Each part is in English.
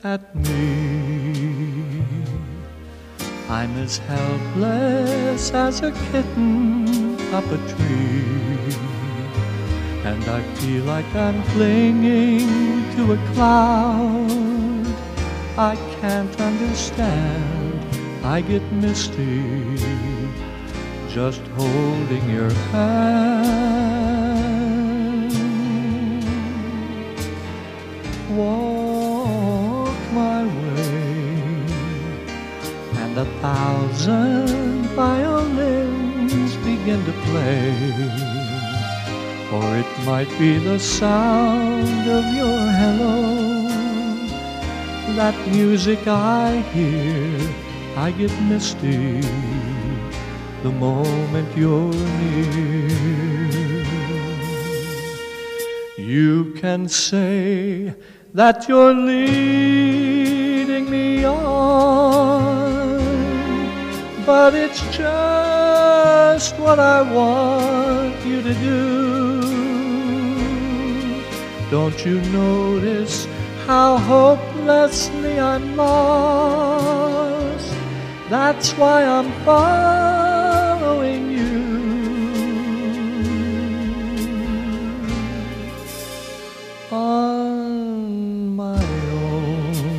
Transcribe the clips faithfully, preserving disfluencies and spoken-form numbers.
at me. I'm as helpless as a kitten up a tree, and I feel like I'm clinging to a cloud. I can't understand, I get misty just holding your hand. Walk my way, and a thousand violins begin to play, or it might be the sound of your hello. That music I hear, I get misty the moment you're near. You can say that you're leading me on, but it's just what I want you to do. Don't you notice how hopelessly I'm lost? That's why I'm following you. On my own,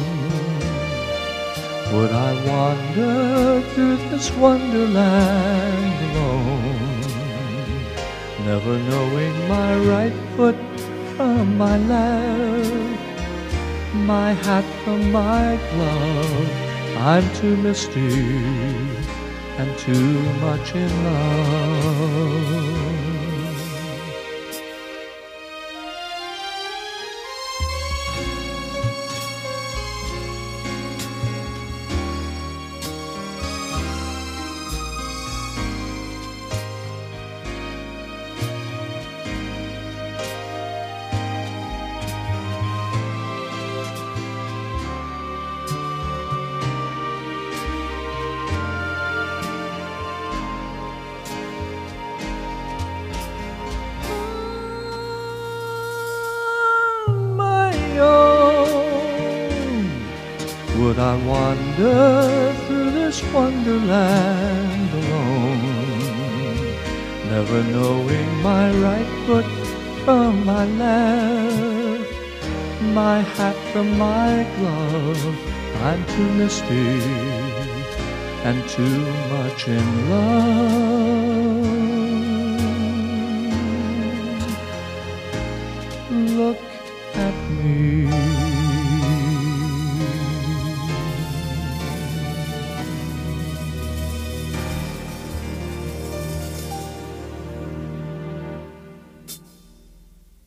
would I wander through this wonderland alone, never knowing my right foot from my left, my hat from my glove? I'm too misty and too much in love. Would I wander through this wonderland alone, never knowing my right foot from my left, my hat from my glove? I'm too misty and too much in love.